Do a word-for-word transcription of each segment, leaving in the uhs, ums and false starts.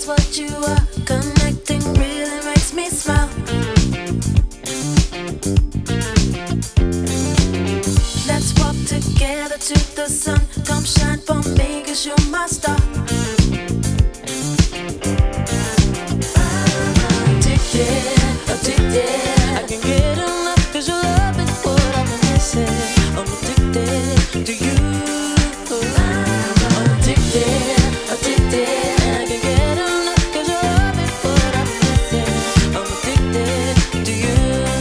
what you are. Connecting really makes me smile. Let's walk together to the sun. Come shine for me, cause you're my star. Addicted, addicted. I can get enough cause your love is what I've been missing. I'm addicted to you. I'm addicted, addicted. I can get enough cause your love is what I've been missing. I'm addicted to you.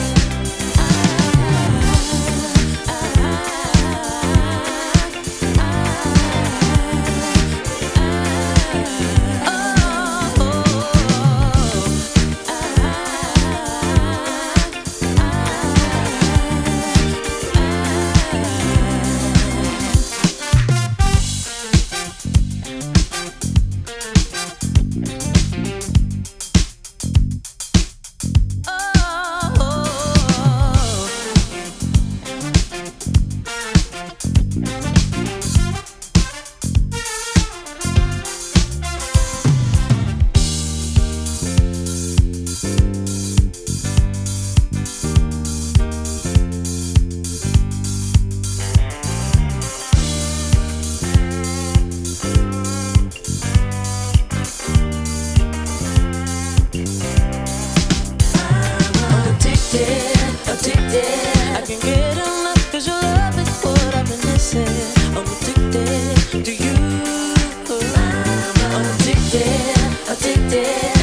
Addicted, I can get enough cause your love is what I've been missing. I'm addicted to you. I'm addicted, addicted.